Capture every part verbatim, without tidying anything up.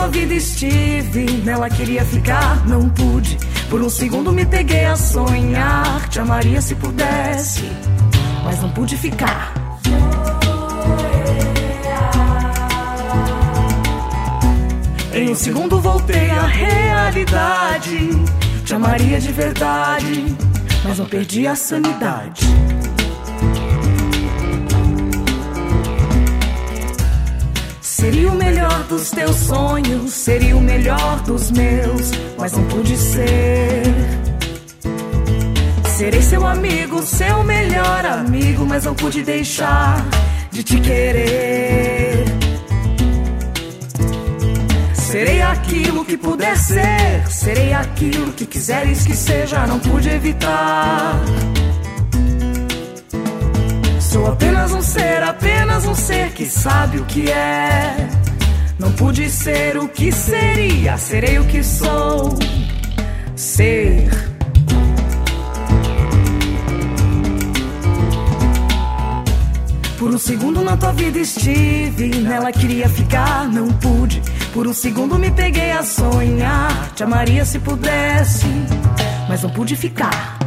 tua vida estive, nela queria ficar, não pude. Por um segundo me peguei a sonhar, te amaria se pudesse, mas não pude ficar. Em um segundo voltei à realidade, te amaria de verdade, mas não perdi a sanidade. Seria o melhor dos teus sonhos, seria o melhor dos meus, mas não pude ser. Serei seu amigo, seu melhor amigo, mas não pude deixar de te querer. Serei aquilo que puder ser, serei aquilo que quiseres que seja, não pude evitar. Sou apenas um ser, apenas um ser que sabe o que é. Não pude ser o que seria, serei o que sou. Ser. Por um segundo na tua vida estive, nela queria ficar, não pude. Por um segundo me peguei a sonhar, te amaria se pudesse, mas não pude ficar.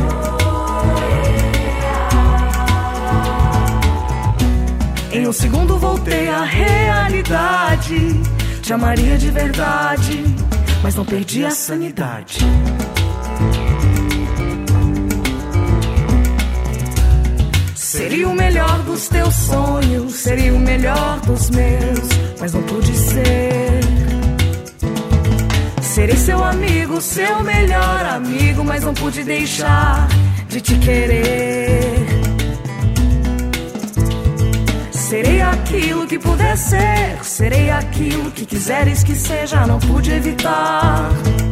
Em um segundo voltei à realidade, te amaria de verdade, mas não perdi a sanidade. Seria o melhor dos teus sonhos, seria o melhor dos meus, mas não pude ser. Serei seu amigo, seu melhor amigo, mas não pude deixar de te querer. Serei aquilo que puder ser, serei aquilo que quiseres que seja, não pude evitar.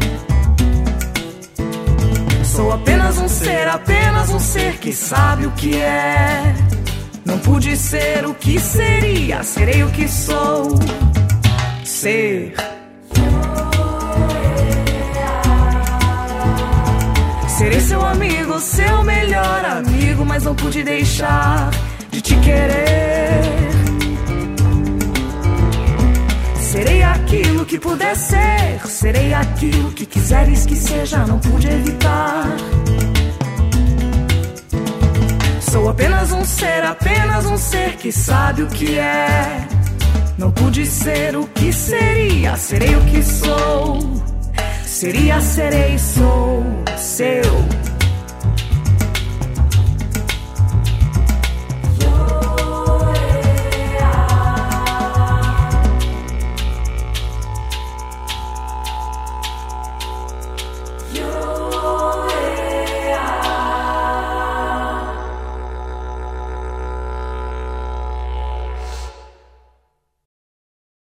Sou apenas um ser, apenas um ser que sabe o que é. Não pude ser o que seria, serei o que sou. Ser. Serei seu amigo, seu melhor amigo, mas não pude deixar de te querer. Serei aquilo que puder ser, serei aquilo que quiseres que seja, não pude evitar. Sou apenas um ser, apenas um ser que sabe o que é. Não pude ser o que seria, serei o que sou. Seria, serei, sou seu.